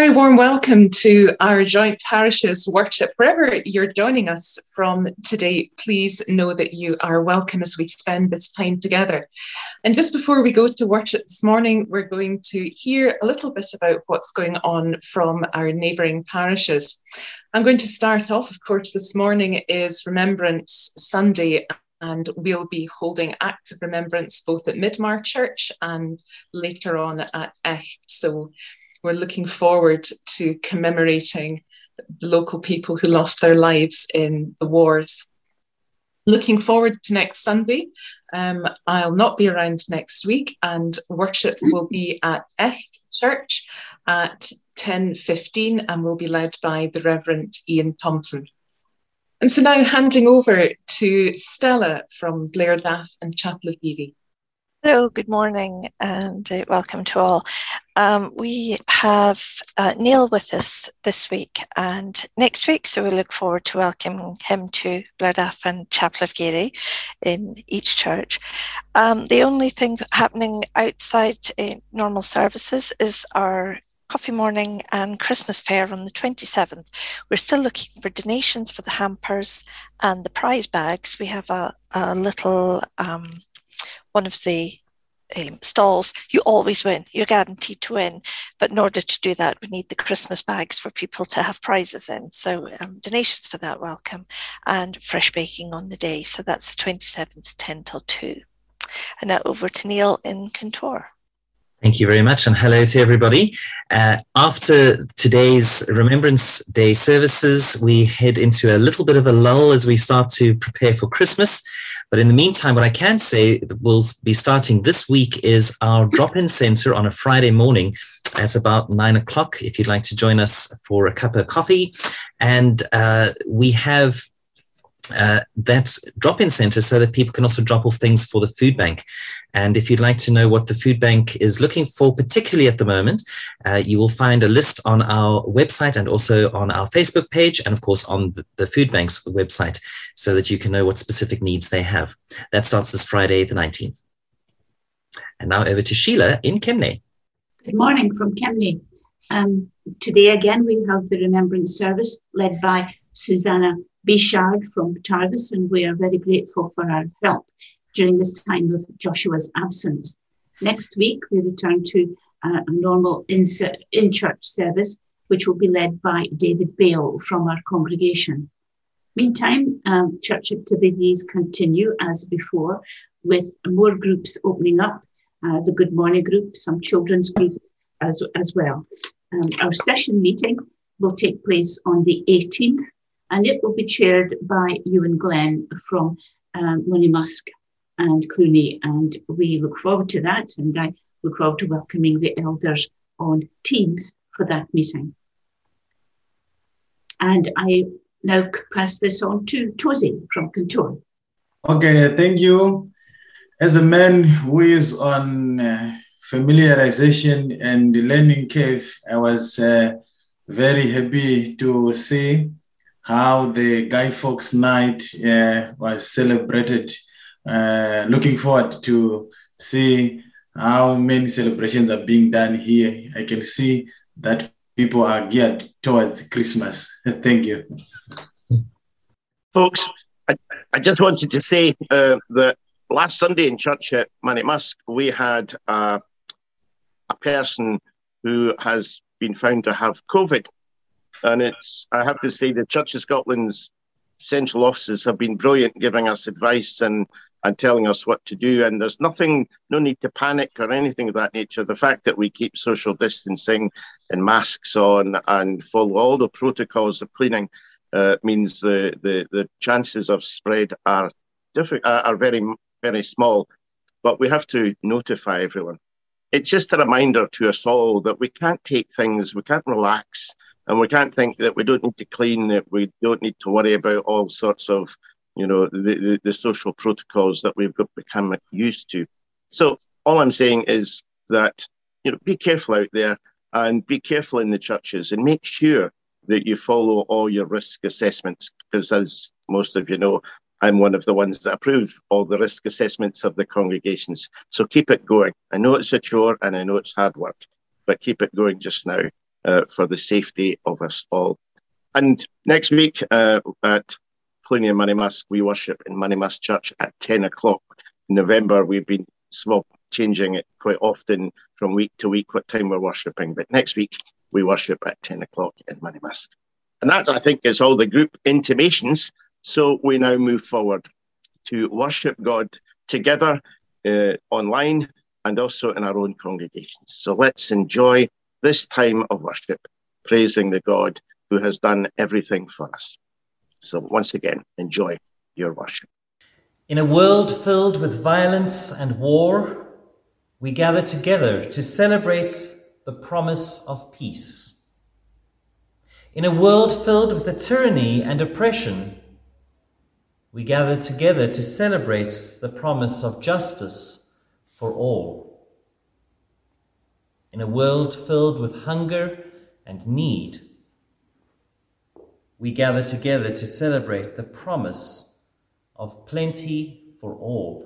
very warm welcome to our joint parishes worship. Wherever you're joining us from today, please know that you are welcome as we spend this time together. And just before we go to worship this morning, we're going to hear a little bit about what's going on from our neighbouring parishes. I'm going to start off, of course, this morning is Remembrance Sunday, and we'll be holding acts of remembrance both at Midmar Church and later on at Echt. So we're looking forward to commemorating the local people who lost their lives in the wars. Looking forward to next Sunday. I'll not be around next week, and worship will be at Echt Church at 10:15 and will be led by the Reverend Ian Thompson. And so now handing over to Stella from Blairdaff and Chapel of Givi. Hello, good morning and welcome to all. We have Neil with us this week and next week, so we look forward to welcoming him to Blairdaff and Chapel of Givi in each church. The only thing happening outside normal services is our coffee morning and Christmas fair on the 27th. We're still looking for donations for the hampers and the prize bags. We have a little one of the stalls. You always win, you're guaranteed to win, but in order to do that we need the Christmas bags for people to have prizes in, so donations for that welcome, and fresh baking on the day. So that's the 27th, 10 till 2. And now over to Neil in Kintore. Thank you very much, and hello to everybody. After today's Remembrance Day services, we head into a little bit of a lull as we start to prepare for Christmas. But in the meantime, what I can say that we'll be starting this week is our drop-in centre on a Friday morning at about 9 o'clock, if you'd like to join us for a cup of coffee. And we have that drop-in centre so that people can also drop off things for the food bank. And if you'd like to know what the food bank is looking for, particularly at the moment, you will find a list on our website and also on our Facebook page, and of course on the food bank's website, so that you can know what specific needs they have. That starts this Friday, the 19th. And now over to Sheila in Kemnay. Good morning from Kemnay. Today again we have the Remembrance Service led by Susanna Bichard from Tarvis, and we are very grateful for our help during this time of Joshua's absence. Next week, we return to a normal in-church service, which will be led by David Bale from our congregation. Meantime, church activities continue as before, with more groups opening up, the Good Morning group, some children's groups as well. Our session meeting will take place on the 18th, and it will be chaired by Ewan Glenn from Monimusk and Clooney, and we look forward to that, and I look forward to welcoming the elders on Teams for that meeting. And I now pass this on to Tozy from Kintore. Okay, thank you. As a man who is on familiarization and the learning curve, I was very happy to see how the Guy Fawkes Night was celebrated. Looking forward to see how many celebrations are being done here. I can see that people are geared towards Christmas. Thank you. Folks, I just wanted to say that last Sunday in church at Monimusk, we had a person who has been found to have COVID. And I have to say, the Church of Scotland's central offices have been brilliant, giving us advice and telling us what to do. And there's no need to panic or anything of that nature. The fact that we keep social distancing and masks on and follow all the protocols of cleaning means the chances of spread are very, very small. But we have to notify everyone. It's just a reminder to us all that we can't take things, we can't relax, and we can't think that we don't need to clean, that we don't need to worry about all sorts of, the social protocols that we've become used to. So all I'm saying is that, be careful out there and be careful in the churches and make sure that you follow all your risk assessments, because as most of you know, I'm one of the ones that approve all the risk assessments of the congregations. So keep it going. I know it's a chore and I know it's hard work, but keep it going just now. for the safety of us all. And next week at Cluny and Monymusk, we worship in Monymusk Church at 10 o'clock. In November, we've been changing it quite often from week to week what time we're worshipping. But next week, we worship at 10 o'clock in Monymusk. And that, I think, is all the group intimations. So we now move forward to worship God together online and also in our own congregations. So let's enjoy this time of worship, praising the God who has done everything for us. So once again, enjoy your worship. In a world filled with violence and war, we gather together to celebrate the promise of peace. In a world filled with the tyranny and oppression, we gather together to celebrate the promise of justice for all. In a world filled with hunger and need, we gather together to celebrate the promise of plenty for all.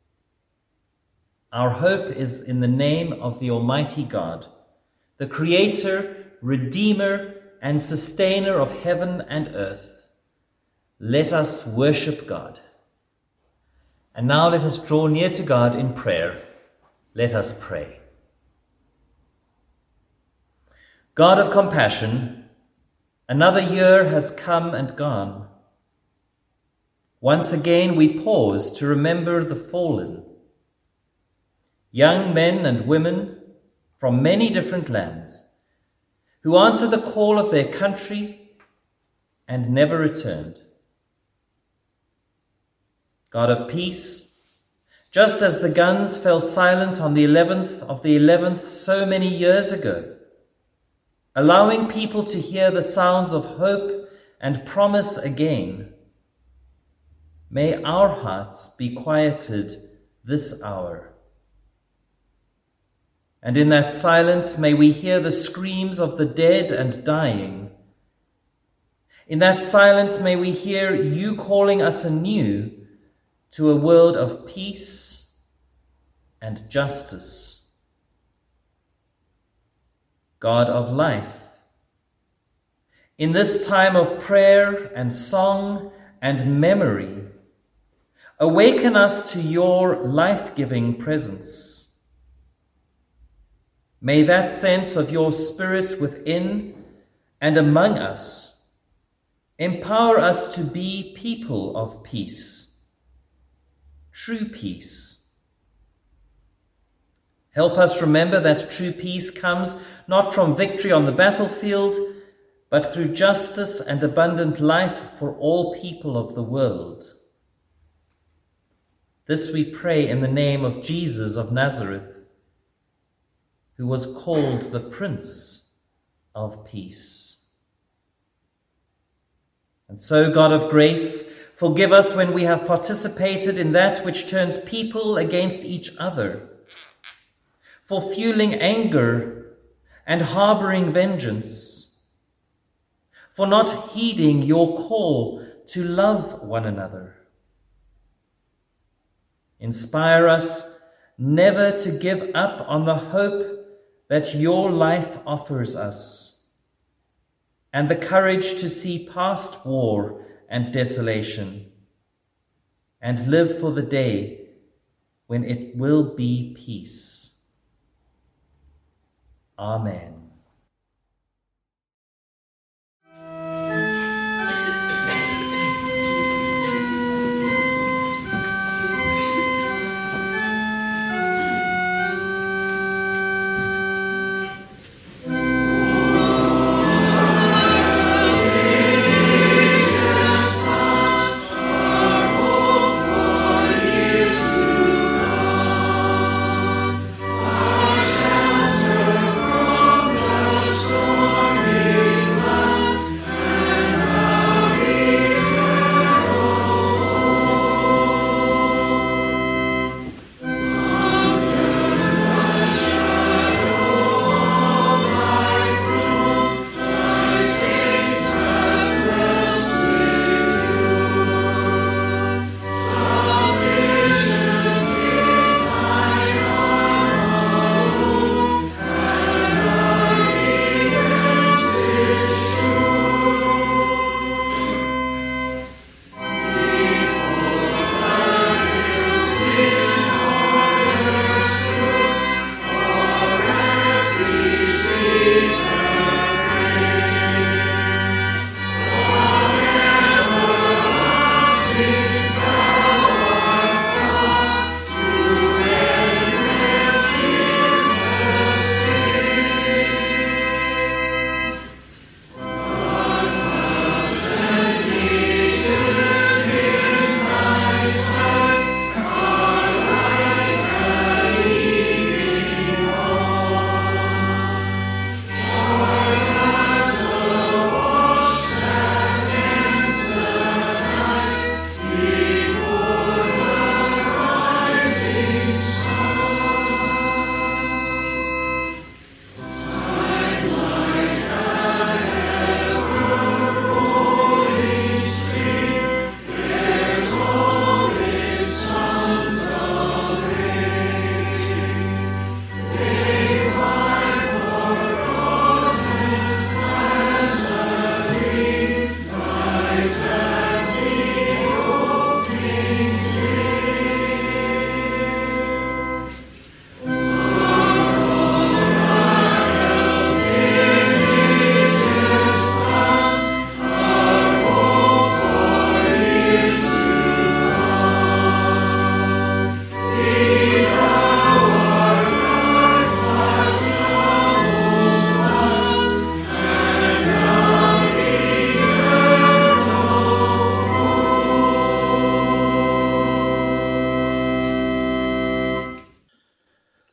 Our hope is in the name of the Almighty God, the Creator, Redeemer, and Sustainer of heaven and earth. Let us worship God. And now let us draw near to God in prayer. Let us pray. God of compassion, another year has come and gone. Once again we pause to remember the fallen. Young men and women from many different lands who answered the call of their country and never returned. God of peace, just as the guns fell silent on the 11th of the 11th so many years ago, allowing people to hear the sounds of hope and promise again, may our hearts be quieted this hour. And in that silence, may we hear the screams of the dead and dying. In that silence, may we hear you calling us anew to a world of peace and justice. God of life, in this time of prayer and song and memory, awaken us to your life-giving presence. May that sense of your Spirit within and among us empower us to be people of peace, true peace. Help us remember that true peace comes not from victory on the battlefield, but through justice and abundant life for all people of the world. This we pray in the name of Jesus of Nazareth, who was called the Prince of Peace. And so, God of grace, forgive us when we have participated in that which turns people against each other, for fueling anger and harboring vengeance, for not heeding your call to love one another. Inspire us never to give up on the hope that your life offers us, and the courage to see past war and desolation, and live for the day when it will be peace. Amen. Shelter from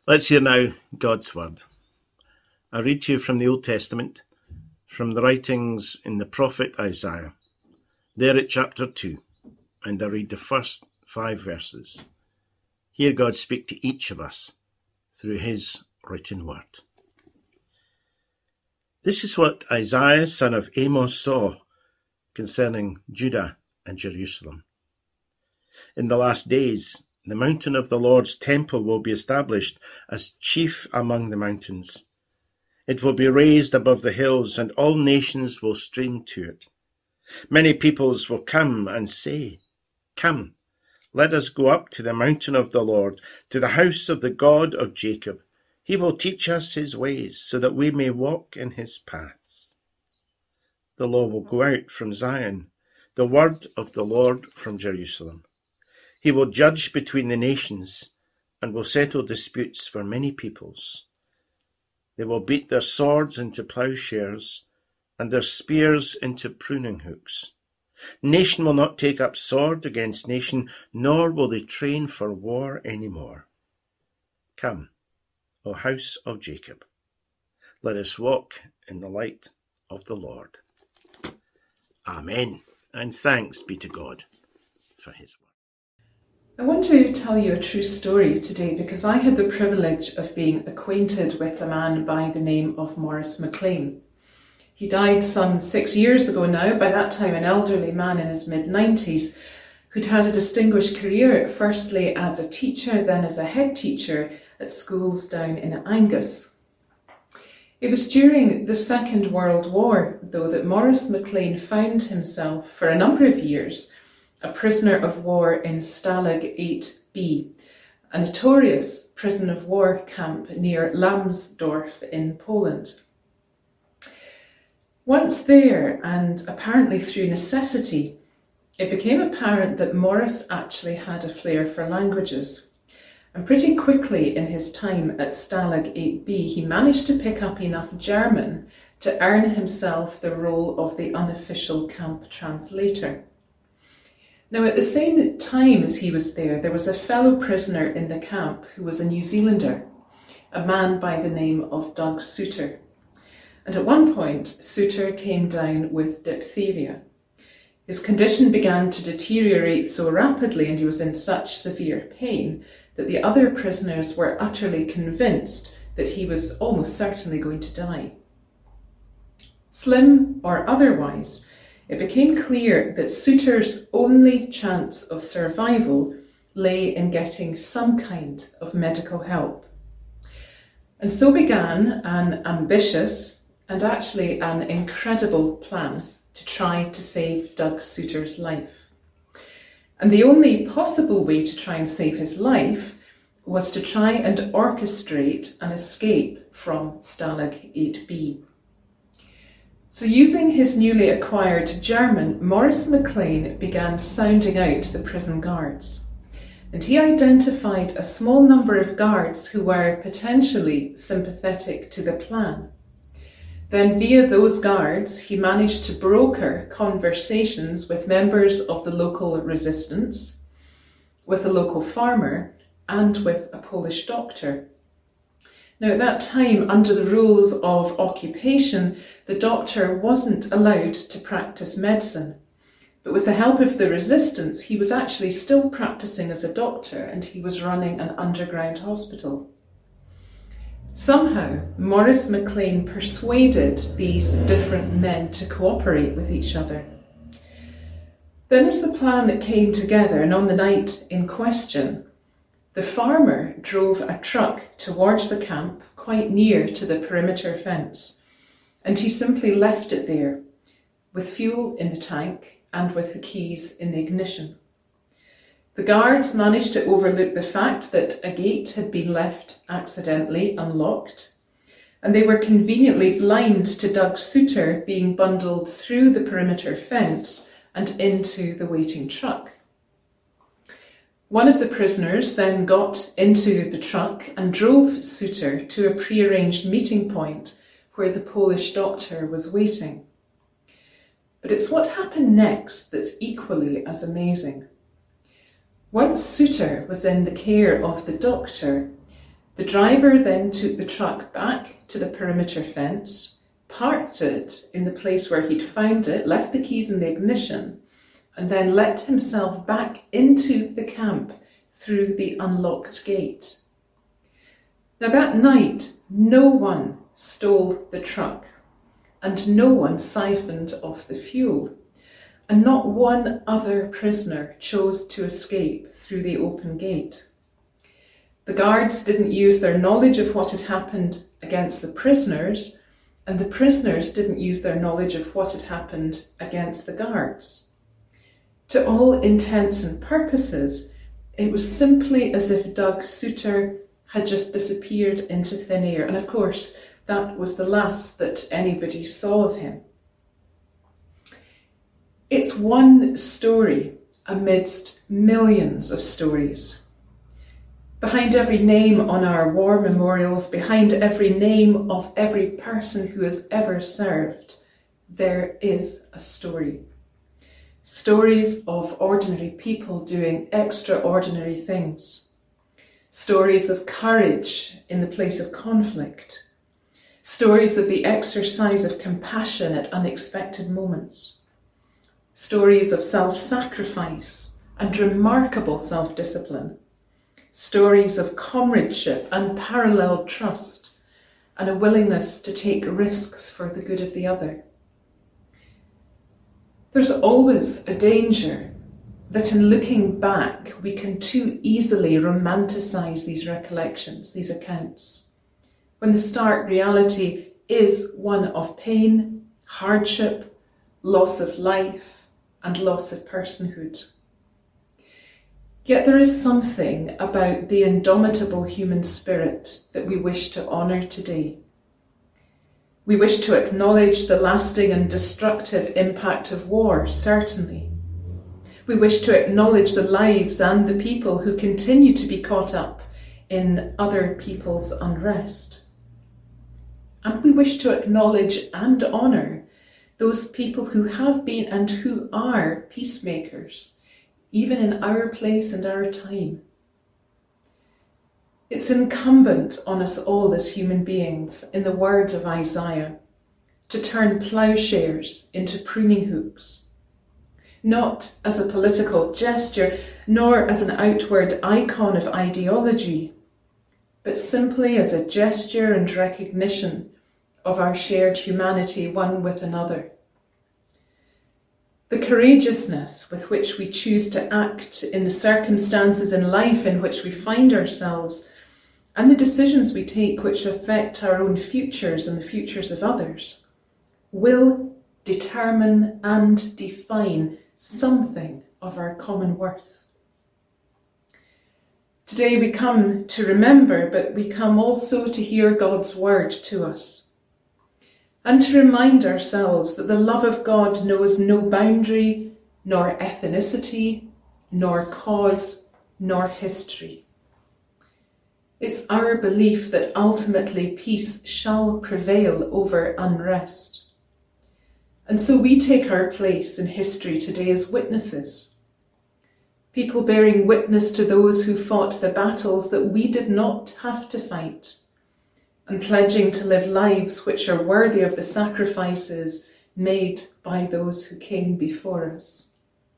Let's hear now God's Word. I read to you from the Old Testament, from the writings in the prophet Isaiah, there at chapter 2, and I read the first 5 verses. Hear God speak to each of us through his written word. This is what Isaiah, son of Amos, saw concerning Judah and Jerusalem. In the last days, the mountain of the Lord's temple will be established as chief among the mountains. It will be raised above the hills, and all nations will stream to it. Many peoples will come and say, "Come, let us go up to the mountain of the Lord, to the house of the God of Jacob. He will teach us his ways, so that we may walk in his paths." The law will go out from Zion, the word of the Lord from Jerusalem. He will judge between the nations and will settle disputes for many peoples. They will beat their swords into plowshares and their spears into pruning hooks. Nation will not take up sword against nation, nor will they train for war any more. Come, O house of Jacob, let us walk in the light of the Lord. Amen, and thanks be to God for his word. I want to tell you a true story today because I had the privilege of being acquainted with a man by the name of Maurice McLean. He died some 6 years ago now, by that time an elderly man in his mid-90s who'd had a distinguished career, firstly as a teacher, then as a head teacher at schools down in Angus. It was during the Second World War, though, that Maurice McLean found himself for a number of years a prisoner of war in Stalag 8B, a notorious prison of war camp near Lambsdorff in Poland. Once there, and apparently through necessity, it became apparent that Maurice actually had a flair for languages. And pretty quickly in his time at Stalag 8B, he managed to pick up enough German to earn himself the role of the unofficial camp translator. Now, at the same time as he was there was a fellow prisoner in the camp who was a New Zealander, a man by the name of Doug Suter. And at one point, Suter came down with diphtheria. His condition began to deteriorate so rapidly and he was in such severe pain that the other prisoners were utterly convinced that he was almost certainly going to die. Slim or otherwise, it became clear that Suter's only chance of survival lay in getting some kind of medical help. And so began an ambitious and actually an incredible plan to try to save Doug Suter's life. And the only possible way to try and save his life was to try and orchestrate an escape from Stalag 8B. So using his newly acquired German, Maurice McLean began sounding out the prison guards. And he identified a small number of guards who were potentially sympathetic to the plan. Then via those guards, he managed to broker conversations with members of the local resistance, with a local farmer, and with a Polish doctor. Now, at that time, under the rules of occupation, the doctor wasn't allowed to practice medicine. But with the help of the resistance, he was actually still practicing as a doctor and he was running an underground hospital. Somehow, Maurice McLean persuaded these different men to cooperate with each other. Then as the plan came together, and on the night in question, the farmer drove a truck towards the camp quite near to the perimeter fence, and he simply left it there with fuel in the tank and with the keys in the ignition. The guards managed to overlook the fact that a gate had been left accidentally unlocked, and they were conveniently blind to Doug Suter being bundled through the perimeter fence and into the waiting truck. One of the prisoners then got into the truck and drove Suter to a prearranged meeting point where the Polish doctor was waiting. But it's what happened next that's equally as amazing. Once Suter was in the care of the doctor, The driver then took the truck back to the perimeter fence, parked it in the place where he'd found it, left the keys in the ignition, and then let himself back into the camp through the unlocked gate. Now that night, no one stole the truck, and no one siphoned off the fuel, and not one other prisoner chose to escape through the open gate. The guards didn't use their knowledge of what had happened against the prisoners, and the prisoners didn't use their knowledge of what had happened against the guards. To all intents and purposes, it was simply as if Doug Suter had just disappeared into thin air, and of course, that was the last that anybody saw of him. It's one story amidst millions of stories. Behind every name on our war memorials, behind every name of every person who has ever served, there is a story. Stories of ordinary people doing extraordinary things. Stories of courage in the place of conflict. Stories of the exercise of compassion at unexpected moments. Stories of self-sacrifice and remarkable self-discipline. Stories of comradeship, unparalleled trust, and a willingness to take risks for the good of the other. There's always a danger that in looking back, we can too easily romanticize these recollections, these accounts, when the stark reality is one of pain, hardship, loss of life, and loss of personhood. Yet there is something about the indomitable human spirit that we wish to honour today. We wish to acknowledge the lasting and destructive impact of war, certainly. We wish to acknowledge the lives and the people who continue to be caught up in other people's unrest. And we wish to acknowledge and honour those people who have been and who are peacemakers, even in our place and our time. It's incumbent on us all as human beings, in the words of Isaiah, to turn ploughshares into pruning hooks, not as a political gesture, nor as an outward icon of ideology, but simply as a gesture and recognition of our shared humanity one with another. The courageousness with which we choose to act in the circumstances in life in which we find ourselves, and the decisions we take which affect our own futures and the futures of others, will determine and define something of our common worth. Today we come to remember, but we come also to hear God's word to us, and to remind ourselves that the love of God knows no boundary, nor ethnicity, nor cause, nor history. It's our belief that ultimately peace shall prevail over unrest. And so we take our place in history today as witnesses, people bearing witness to those who fought the battles that we did not have to fight, and pledging to live lives which are worthy of the sacrifices made by those who came before us.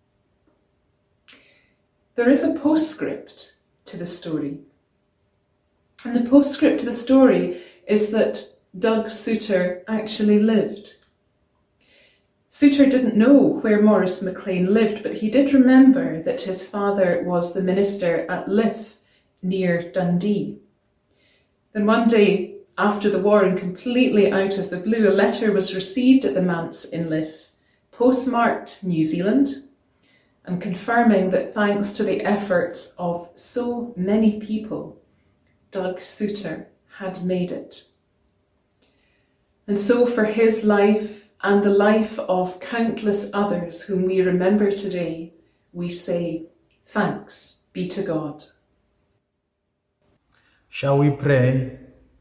There is a postscript to the story. And the postscript to the story is that Doug Suter actually lived. Suter didn't know where Maurice MacLean lived, but he did remember that his father was the minister at Liff, near Dundee. Then one day, after the war and completely out of the blue, a letter was received at the manse in Liff, postmarked New Zealand, and confirming that thanks to the efforts of so many people, Doug Suter had made it. And so for his life and the life of countless others whom we remember today, we say, thanks be to God. Shall we pray?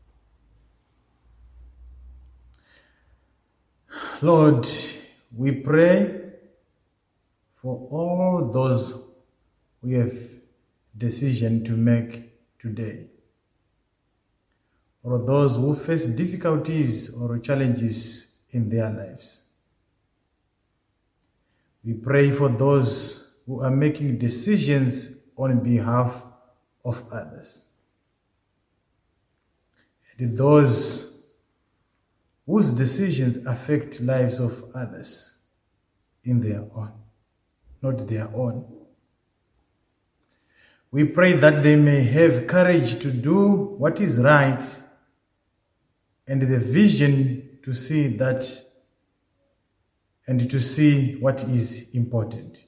Lord, we pray for all those we have decision to make today. or those who face difficulties or challenges in their lives. We pray for those who are making decisions on behalf of others, and those whose decisions affect lives of others in their own, not their own. We pray that they may have courage to do what is right and the vision to see that and to see what is important.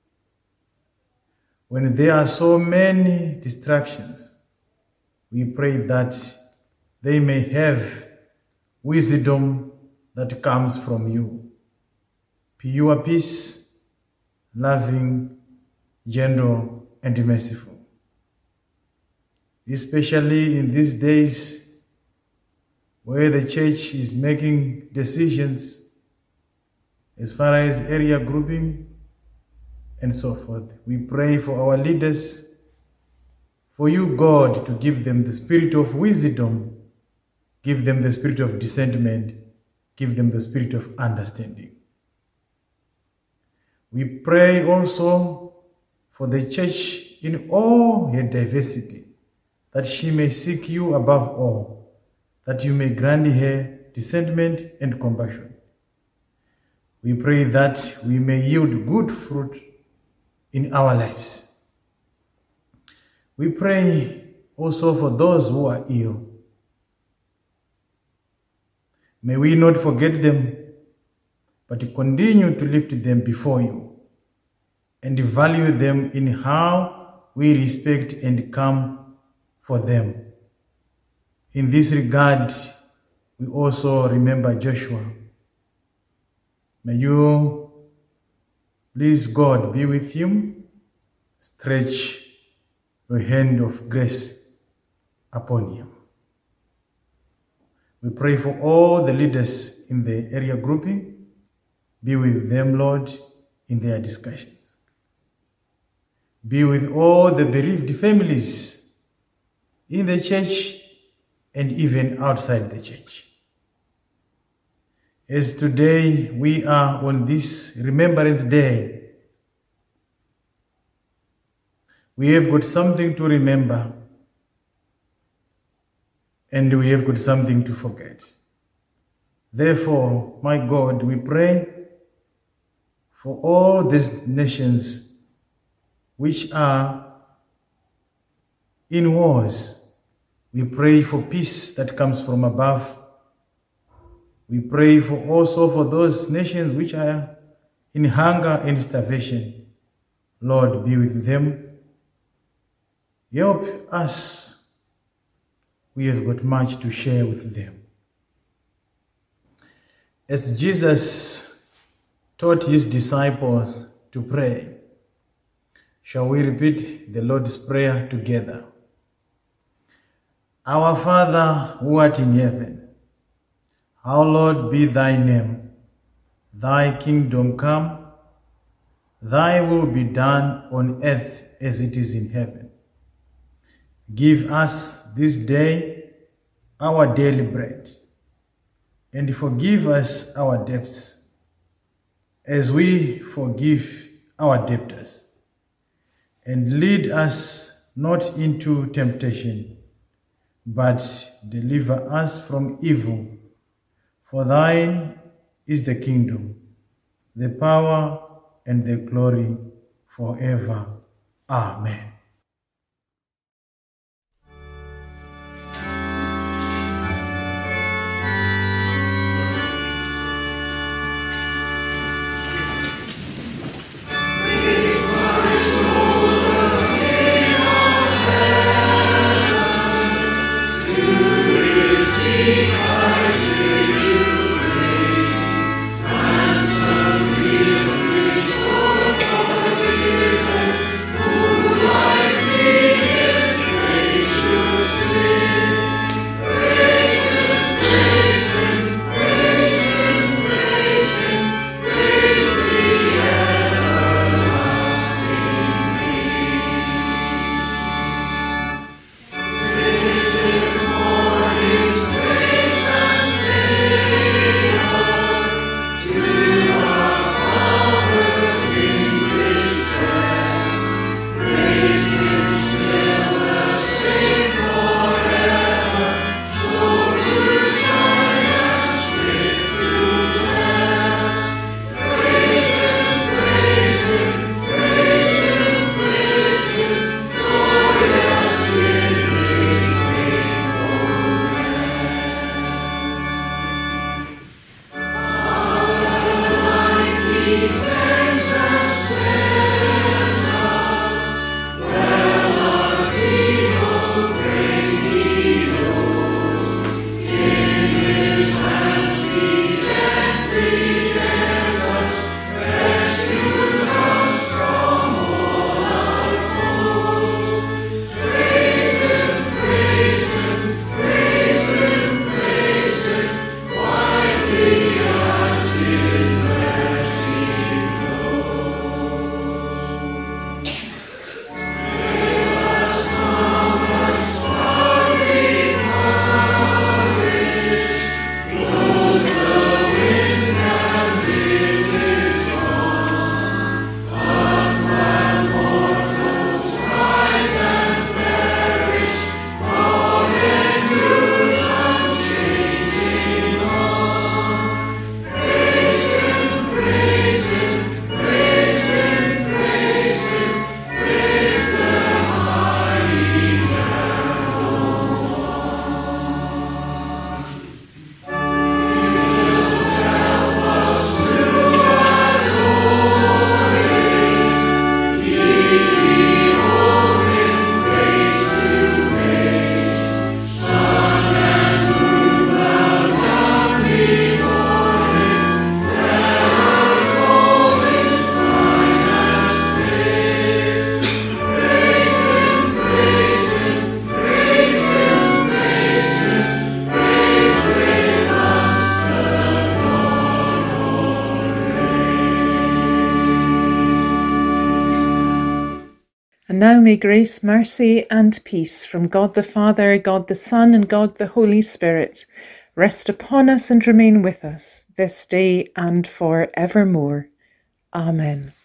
When there are so many distractions, we pray that they may have wisdom that comes from you. Pure peace, loving, gentle, and merciful. Especially in these days where the church is making decisions as far as area grouping and so forth. We pray for our leaders, for you, God, to give them the spirit of wisdom, give them the spirit of discernment, give them the spirit of understanding. We pray also for the church in all her diversity, that she may seek you above all, that you may grant her discernment and compassion. We pray that we may yield good fruit in our lives. We pray also for those who are ill. May we not forget them, but continue to lift them before you and value them in how we respect and come for them. In this regard, we also remember Joshua. May you, please God, be with him. Stretch your hand of grace upon him. We pray for all the leaders in the area grouping. Be with them, Lord, in their discussions. Be with all the bereaved families in the church and even outside the church. As today we are on this Remembrance Day, we have got something to remember and we have got something to forget. Therefore, my God, we pray for all these nations which are in wars. We pray for peace that comes from above. We pray for also for those nations which are in hunger and starvation. Lord, be with them. Help us. We have got much to share with them. As Jesus taught his disciples to pray, shall we repeat the Lord's Prayer together? Our Father, who art in heaven, hallowed be thy name. Thy kingdom come, thy will be done on earth as it is in heaven. Give us this day our daily bread, and forgive us our debts, as we forgive our debtors. And lead us not into temptation, but deliver us from evil. For thine is the kingdom, the power, and the glory forever. Amen. Light And now may grace, mercy, and peace from God the Father, God the Son, and God the Holy Spirit rest upon us and remain with us this day and for evermore. Amen.